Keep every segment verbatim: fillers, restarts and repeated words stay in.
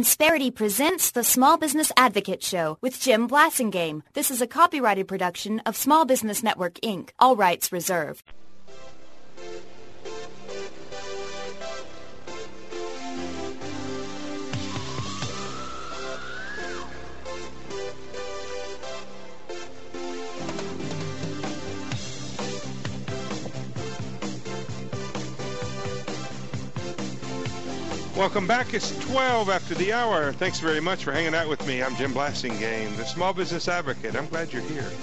Insperity presents the Small Business Advocate Show with Jim Blasingame. This is a copyrighted production of Small Business Network, Incorporated. All rights reserved. Welcome back. It's twelve after the hour. Thanks very much for hanging out with me. I'm Jim Blasingame, the Small Business Advocate. I'm glad you're here.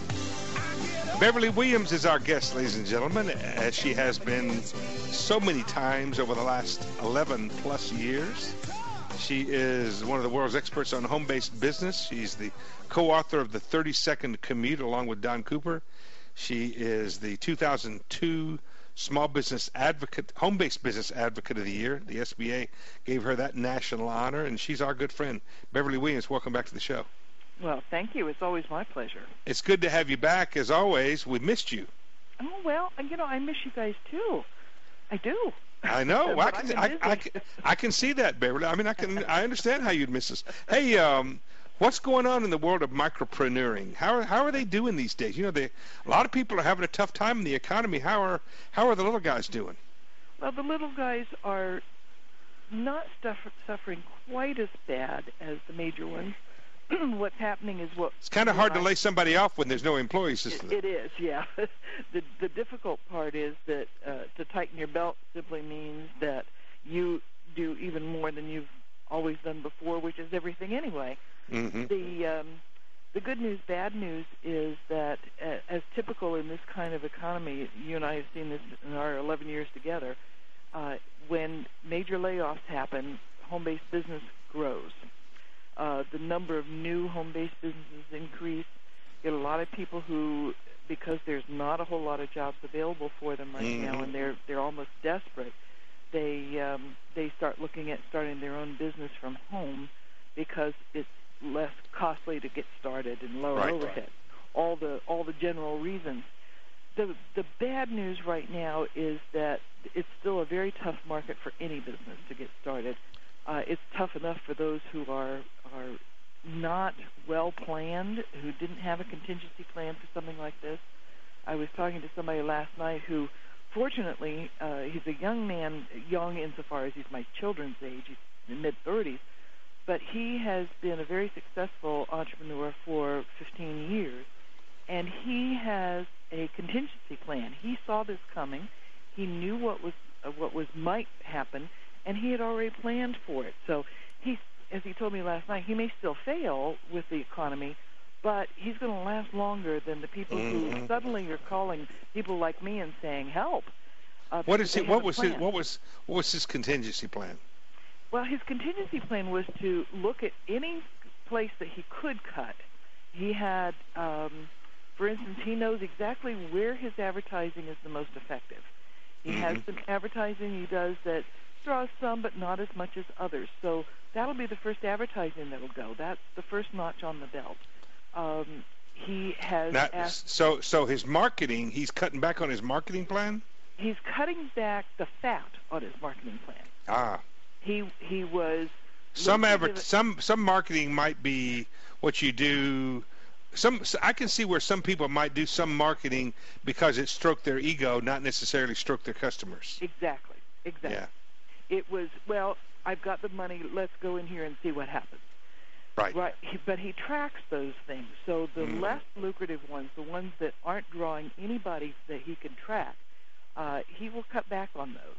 Beverly Williams is our guest, ladies and gentlemen, as she has been so many times over the last eleven plus years. She is one of the world's experts on home-based business. She's the co-author of the thirty second Commute along with Don Cooper. She is the two thousand two Small Business Advocate, Home-Based Business Advocate of the Year. The S B A gave her that national honor, and she's our good friend. Beverly Williams, welcome back to the show. Well, thank you. It's always my pleasure. It's good to have you back, as always. We missed you. Oh, well, you know, I miss you guys, too. I do. I know. I can, I, I, can, I can see that, Beverly. I mean, I can. I understand how you'd miss us. Hey, um, what's going on in the world of micropreneuring? How are, how are they doing these days? You know, they, a lot of people are having a tough time in the economy. How are how are the little guys doing? Well, the little guys are not stuff, suffering quite as bad as the major ones. What's happening is what... It's kind of hard I, to lay somebody off when there's no employees. It, it is, yeah. the the difficult part is that uh, to tighten your belt simply means that you do even more than you've always done before, which is everything anyway. Mm-hmm. The um, the good news, bad news is that uh, as typical in this kind of economy, you and I have seen this in our eleven years together, uh, when major layoffs happen, home-based business grows. Uh, the number of new home-based businesses increase. You get a lot of people who, because there's not a whole lot of jobs available for them right mm-hmm. now, and they're they're almost desperate, they um, they start looking at starting their own business from home because it's less costly to get started and lower right. overhead. All the all the general reasons. The the bad news right now is that it's still a very tough market for any business to get started. Uh, it's tough enough for those who are are not well planned, who didn't have a contingency plan for something like this. I was talking to somebody last night who, fortunately, uh, he's a young man, young insofar as he's my children's age, he's in mid-thirties, but he has been a very successful entrepreneur for fifteen years, and he has a contingency plan. He saw this coming. He knew what was uh, what was might happen, and he had already planned for it. So he, as he told me last night, he may still fail with the economy, but he's going to last longer than the people mm-hmm. who suddenly are calling people like me and saying, help. Uh, what is it? What was his, what was what was his contingency plan? Well, his contingency plan was to look at any place that he could cut. He had, um, for instance, he knows exactly where his advertising is the most effective. He mm-hmm. has some advertising he does that draws some, but not as much as others. So that'll be the first advertising that'll go. That's the first notch on the belt. Um, he has now, asked, so so his marketing, he's cutting back on his marketing plan? He's cutting back the fat on his marketing plan. Ah. He he was some adver- some some marketing might be what you do. Some I can see where some people might do some marketing because it stroked their ego, not necessarily stroke their customers. Exactly. Exactly. Yeah. It was, well, I've got the money, let's go in here and see what happens. Right. Right. He, but he tracks those things. So the mm. less lucrative ones, the ones that aren't drawing anybody that he can track, uh, he will cut back on those.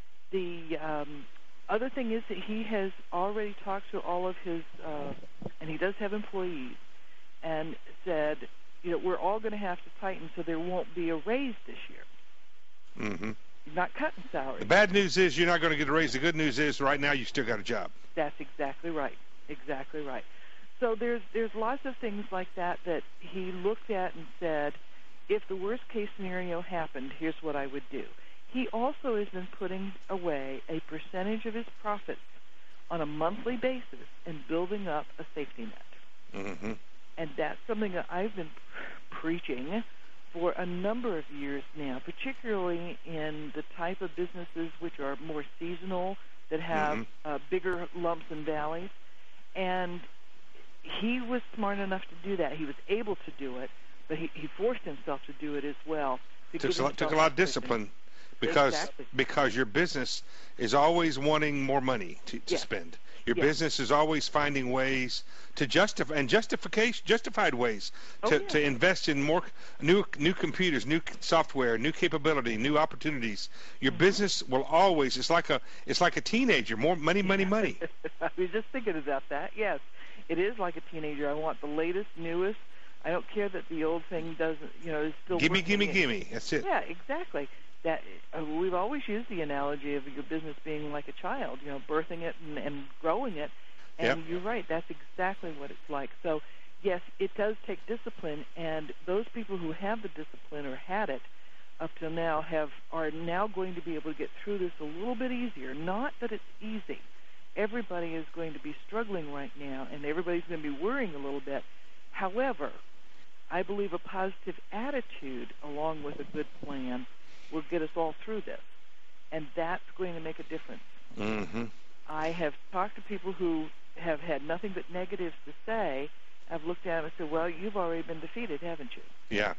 The um, other thing is that he has already talked to all of his, uh, and he does have employees, and said, you know, we're all going to have to tighten so there won't be a raise this year. Mm-hmm. Not cutting salaries. The bad news is you're not going to get a raise. The good news is right now you still got a job. That's exactly right. Exactly right. So there's there's lots of things like that that he looked at and said, if the worst case scenario happened, here's what I would do. He also has been putting away a percentage of his profits on a monthly basis and building up a safety net. Mm-hmm. And that's something that I've been preaching for a number of years now, particularly in the type of businesses which are more seasonal, that have mm-hmm. uh, bigger lumps and valleys. And he was smart enough to do that. He was able to do it, but he, he forced himself to do it as well. Took a, lot, took a lot of discipline because exactly. because your business is always wanting more money to, to yes. spend. Your yes. business is always finding ways to justify and justification justified ways to, oh, yeah. to invest in more new new computers, new software, new capability, new opportunities. Your mm-hmm. business will always it's like a it's like a teenager, more money, money, money. I was just thinking about that. Yes, it is like a teenager. I want the latest, newest. I don't care that the old thing doesn't, you know, is still gimme, working. gimme, gimme. That's it. Yeah, exactly. That uh, we've always used the analogy of your business being like a child, you know, birthing it and, and growing it. And yep. you're right. That's exactly what it's like. So, yes, it does take discipline, and those people who have the discipline or had it up till now have are now going to be able to get through this a little bit easier. Not that it's easy. Everybody is going to be struggling right now, and everybody's going to be worrying a little bit. However, I believe a positive attitude along with a good plan will get us all through this, and that's going to make a difference. Mm-hmm. I have talked to people who have had nothing but negatives to say. I've looked at them and said, well, you've already been defeated, haven't you? Yeah.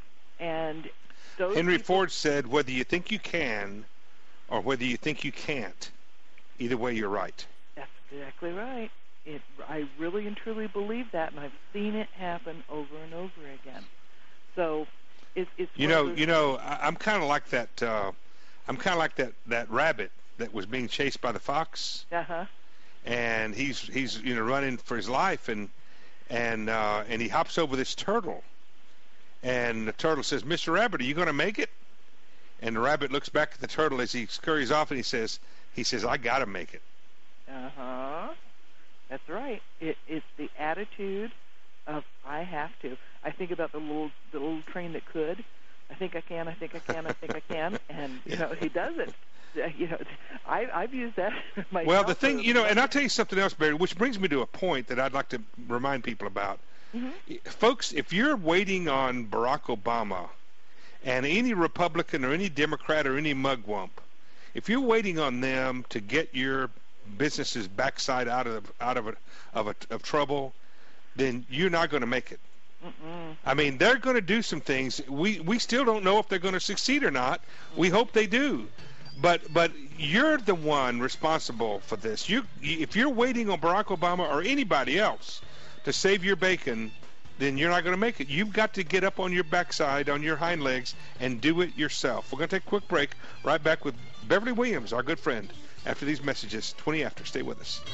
And those Henry people, Ford said, whether you think you can or whether you think you can't, either way you're right. That's exactly right. It, I really and truly believe that, and I've seen it happen over and over again. So, it, it's you know, you know, I'm kind of like that. Uh, I'm kind of like that, that rabbit that was being chased by the fox, uh-huh. and he's he's you know running for his life, and and uh, and he hops over this turtle, and the turtle says, "Mister Rabbit, are you going to make it?" And the rabbit looks back at the turtle as he scurries off, and he says, "He says I got to make it." Uh huh. That's right. It, it's the attitude of I have to. I think about the little the little train that could. I think I can. I think I can. I think I can. And you know he does it. You know, I, I've used that myself. Well, the thing, you know, and I'll tell you something else, Barry, which brings me to a point that I'd like to remind people about. Mm-hmm. Folks, if you're waiting on Barack Obama and any Republican or any Democrat or any mugwump, if you're waiting on them to get your business's backside out of out of a, of a, of trouble, then you're not going to make it. Mm-mm. I mean, they're going to do some things. We we still don't know if they're going to succeed or not. Mm-hmm. We hope they do. But but you're the one responsible for this. You if you're waiting on Barack Obama or anybody else to save your bacon, then you're not going to make it. You've got to get up on your backside, on your hind legs, and do it yourself. We're going to take a quick break. Right back with Beverly Williams, our good friend, after these messages. twenty after. Stay with us.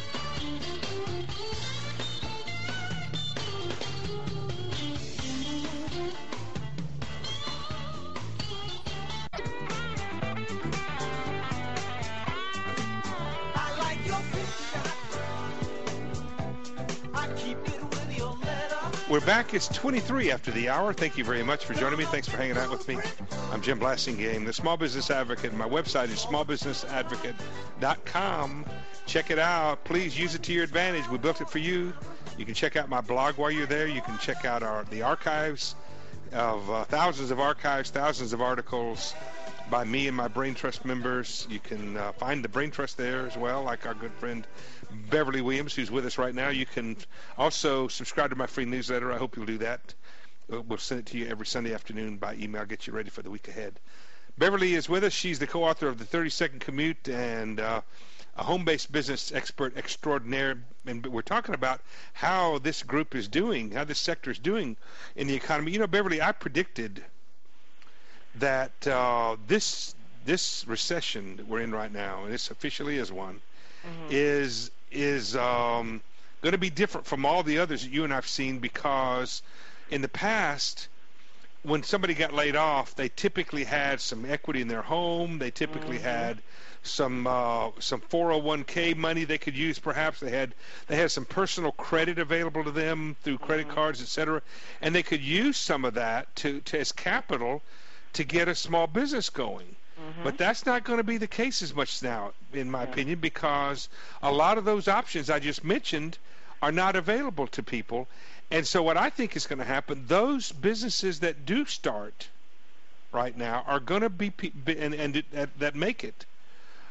We're back. It's twenty-three after the hour. Thank you very much for joining me. Thanks for hanging out with me. I'm Jim Blasingame, the Small Business Advocate. My website is small business advocate dot com. Check it out. Please use it to your advantage. We built it for you. You can check out my blog while you're there. You can check out our the archives of uh, thousands of archives, thousands of articles by me and my Brain Trust members. You can uh, find the Brain Trust there as well, like our good friend Beverly Williams, who's with us right now. You can also subscribe to my free newsletter. I hope you'll do that. We'll send it to you every Sunday afternoon by email, get you ready for the week ahead. Beverly is with us. She's the co-author of The thirty-second Commute and uh, a home-based business expert extraordinaire. And we're talking about how this group is doing, how this sector is doing in the economy. You know, Beverly, I predicted that uh, this this recession that we're in right now, and this officially is one, mm-hmm. is is um, going to be different from all the others that you and I've seen, because in the past, when somebody got laid off, they typically had some equity in their home. They typically mm-hmm. had some uh, some four oh one k money they could use. Perhaps they had they had some personal credit available to them through credit mm-hmm. cards, et cetera, and they could use some of that to, to as capital to get a small business going. Mm-hmm. But that's not going to be the case as much now, in my yeah. opinion, because a lot of those options I just mentioned are not available to people. And so what I think is going to happen, those businesses that do start right now are going to be, and, and that make it,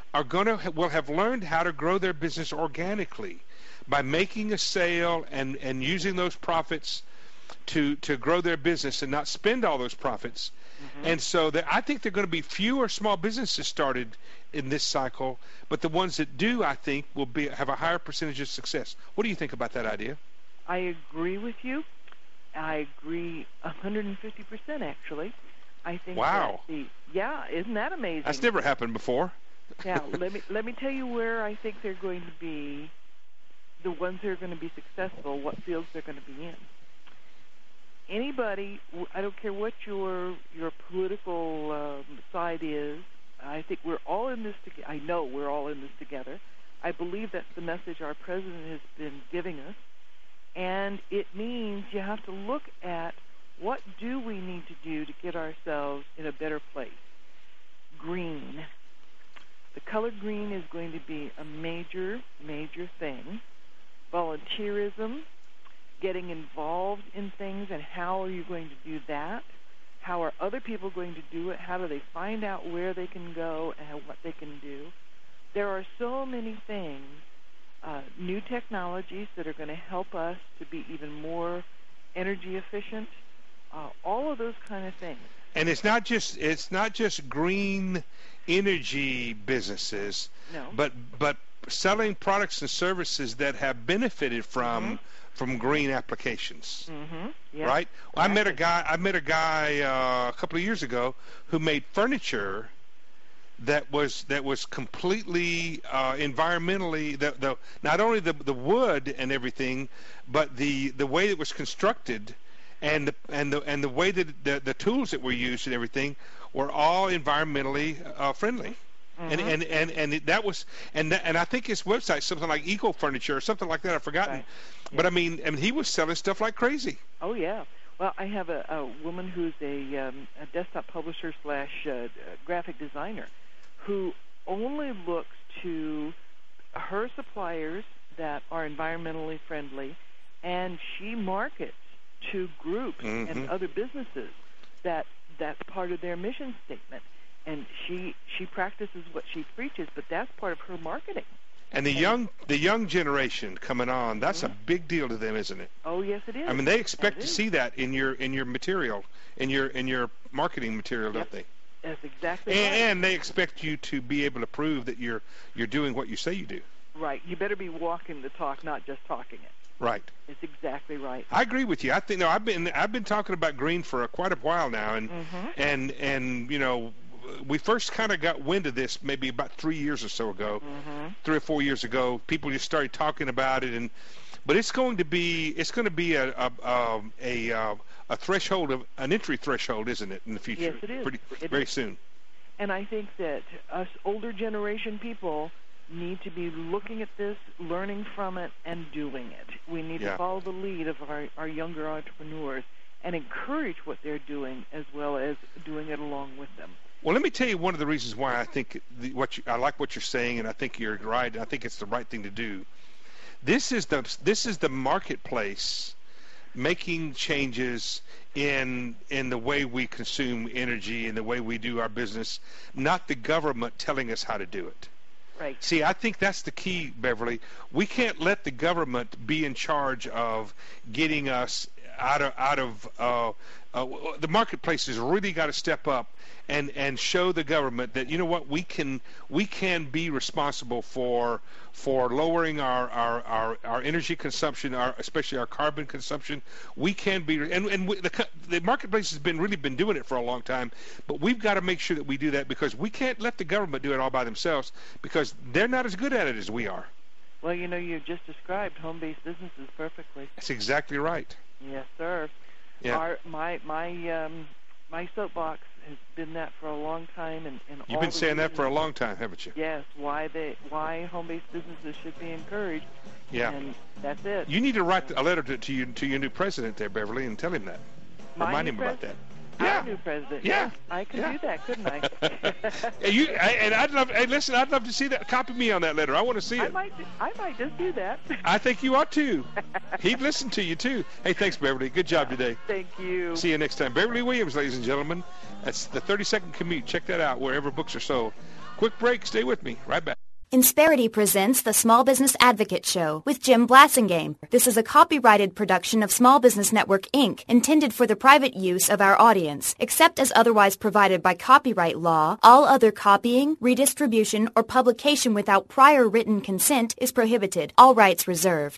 are going to will have learned how to grow their business organically by making a sale and, and using those profits to to grow their business and not spend all those profits. Mm-hmm. And so that I think there are going to be fewer small businesses started in this cycle, but the ones that do, I think, will be have a higher percentage of success. What do you think about that idea? I agree with you. I agree one hundred fifty percent, actually. I think wow. that the, yeah, isn't that amazing? That's never happened before. Now, let me let me tell you where I think they're going to be, the ones that are going to be successful, what fields they're going to be in. Anybody, I don't care what your your political um, side is, I think we're all in this together. I know we're all in this together. I believe that's the message our president has been giving us. And it means you have to look at what do we need to do to get ourselves in a better place. Green. The color green is going to be a major, major thing. Volunteerism, getting involved in things, and how are you going to do that? How are other people going to do it? How do they find out where they can go and what they can do? There are so many things, uh, new technologies that are going to help us to be even more energy efficient, uh, all of those kind of things. And it's not just it's not just green energy businesses, no. but but selling products and services that have benefited from mm-hmm. from green applications. Mm-hmm. Yep. Right? Well, exactly. I met a guy. I met a guy uh, a couple of years ago who made furniture that was that was completely uh, environmentally the, the not only the the wood and everything, but the the way it was constructed, and the and the and the way that the the tools that were used and everything were all environmentally uh, friendly. Mm-hmm. And, and and and it, that was and that, and I think his website something like Eco Furniture or something like that. I've forgotten. Right. But yeah. I mean, I mean, he was selling stuff like crazy. Oh yeah. Well, I have a, a woman who's a, um, a desktop publisher slash uh, graphic designer, who only looks to her suppliers that are environmentally friendly, and she markets to groups mm-hmm. and other businesses that that's part of their mission statement. And she she practices what she preaches, but that's part of her marketing. And the young the young generation coming on, that's mm-hmm. a big deal to them, isn't it? Oh yes, it is. I mean, they expect that to is. see that in your in your material, in your in your marketing material, yep. don't they? That's exactly and, right. And they expect you to be able to prove that you're you're doing what you say you do. Right. You better be walking the talk, not just talking it. Right. It's exactly right. I agree with you. I think no, I've been I've been talking about green for a, quite a while now, and mm-hmm. and and you know. We first kind of got wind of this maybe about three years or so ago, mm-hmm. three or four years ago. People just started talking about it, and but it's going to be it's going to be a a a, a, a threshold of an entry threshold, isn't it, in the future? Yes, it is. Pretty, it very is. soon. And I think that us older generation people need to be looking at this, learning from it, and doing it. We need yeah. to follow the lead of our, our younger entrepreneurs and encourage what they're doing, as well as doing it along with them. Well, let me tell you one of the reasons why I think the, what you, I like what you're saying, and I think you're right. I think it's the right thing to do. This is the this is the marketplace making changes in in the way we consume energy and the way we do our business, not the government telling us how to do it. Right. See, I think that's the key, Beverly. We can't let the government be in charge of getting us out of out of uh, uh, the marketplace has really got to step up and and show the government that, you know what, we can we can be responsible for for lowering our our, our, our energy consumption, our especially our carbon consumption. We can be, and and we, the the marketplace has been really been doing it for a long time, but we've got to make sure that we do that, because we can't let the government do it all by themselves, because they're not as good at it as we are. Well, you know, you just described home-based businesses perfectly. That's exactly right. Yes, sir. Yeah. Our, my my um, my soapbox has been that for a long time, and, and You've all been the saying that reasons, for a long time, haven't you? Yes. Why they why home-based businesses should be encouraged. Yeah. And that's it. You need to write a letter to, to you to your new president there, Beverly, and tell him that. My Remind new him pres- about that. Our Yeah. new president. Yeah. Yes, I could Yeah. do that, couldn't I? Hey, you, I, and I'd love. Hey, listen, I'd love to see that. Copy me on that letter. I want to see I it. might I might just do that. I think you ought to. He'd listen to you too. Hey, thanks, Beverly. Good job today. Thank you. See you next time. Beverly Williams, ladies and gentlemen. That's the thirty second Commute. Check that out wherever books are sold. quick break. Stay with me. Right back. Insperity presents the Small Business Advocate Show with Jim Blassingame. This is a copyrighted production of Small Business Network, Incorporated, intended for the private use of our audience. Except as otherwise provided by copyright law, all other copying, redistribution, or publication without prior written consent is prohibited. All rights reserved.